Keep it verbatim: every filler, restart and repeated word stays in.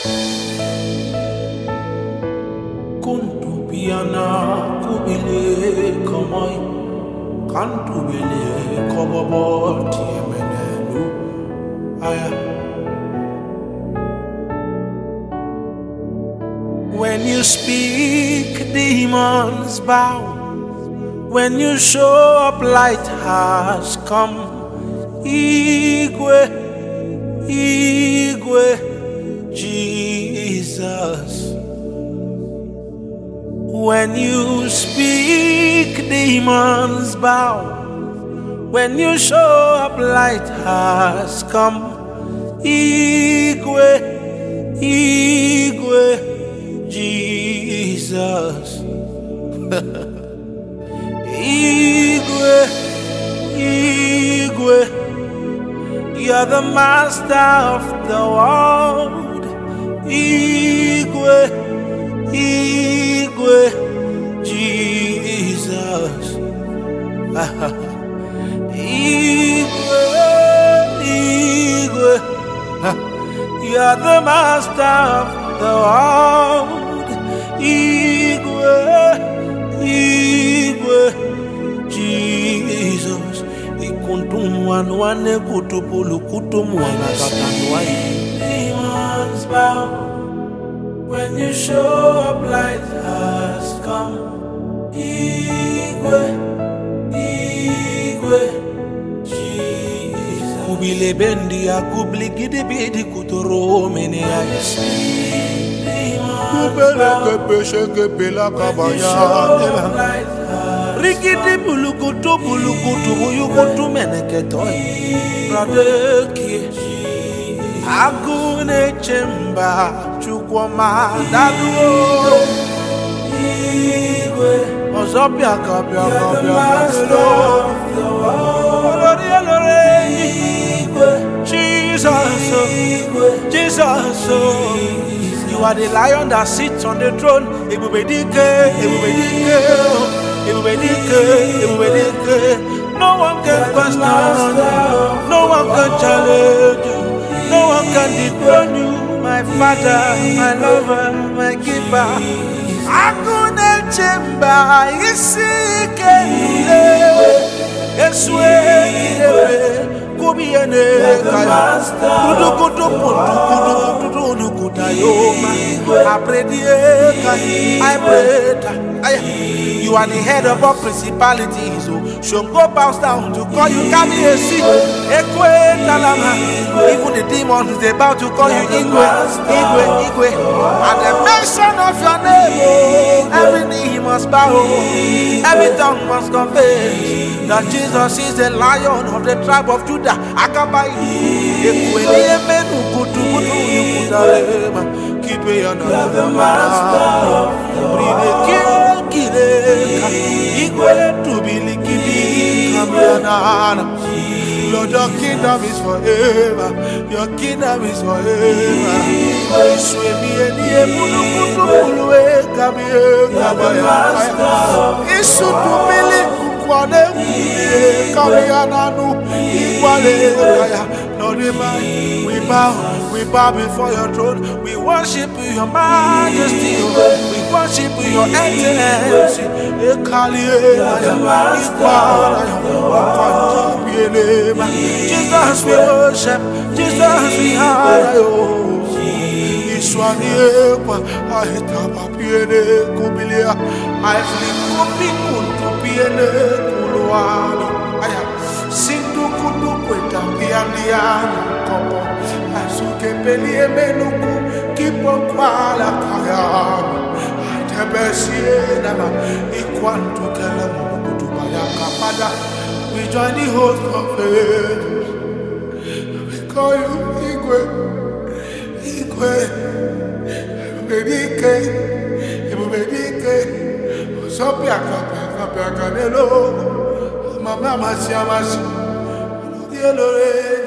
Kuntu piana kubile kamai kantu bele kobobo tiemenelu aya. When you speak, demons bow. When you show up, light has come. Igwe, Igwe, Jesus. When you speak, demons bow. When you show up, light has come. Igwe, Igwe, Jesus. Igwe, Igwe, you're the master of the world. Igwe, Igwe, Jesus. Igwe, Igwe, you're the master of the world. Igwe, Igwe, Jesus. Ikuntumwan wane kutupulu kutumwana katanwai. Demons bow. When you show up, light has come. Igwe, Igwe, Jesus. Kubile bendi ya kubli gidi bidi kutoro mene ayes. Kubele kepeshe kepela kabaya. Rikiti bulukutu bulukutu buyukutu meneketoi. Radeki. Agune chemba chukwama daduo. Igwe, ozopia kapia kapia Jesus, Jesus, you are the lion that sits on the throne. Ebubedike, Ebubedike, Ebubedike, Ebubedike. No one can question, no one can challenge you. No one can dethrone you, my father, my lover, my keeper. Akune chemba isi kenule, eswe kilewe, kubiene kaya. Kudu kudu kudu kudu kudu kudu kudayoma. I pray the I pray. You are the head of all principalities. Shongo bows down to call you Kabiesi. Ekwe Talama. Even the demons they bow to call you Igwe, Igwe, Igwe. At the mention of your name, every knee must bow, every tongue must confess that Jesus is the Lion of the tribe of Judah. Akabai. Ekwe Niemenu Kutu Kutu Yukudalema. Keep it on the master. Breathe Igwe to be likidi Kabiana. Lord, your kingdom is forever. Your kingdom is forever. Iswemi eni ebulu kutu bulwe Kabiana. Isu tu mili kukwane Kabiana nu Ikwale kaya. Lord, we bow, we bow before your throne. We worship you, your majesty. We worship you, your excellence. Jesus, we worship. Jesus, we honor you. Iswaniekwa, ahitaba piene kubilia. Aifli kubi kuntu piene kuluani. Aya, sindu kudu kweta piandiana kopo. Asuke pelie menuku kipo kwala kayana. We join the host of angels. We call you Igwe, Igwe, Ebubedike, Ebubedike, Sopia Kapia Kapia Canelo, Mama Masia Masi, Dielore.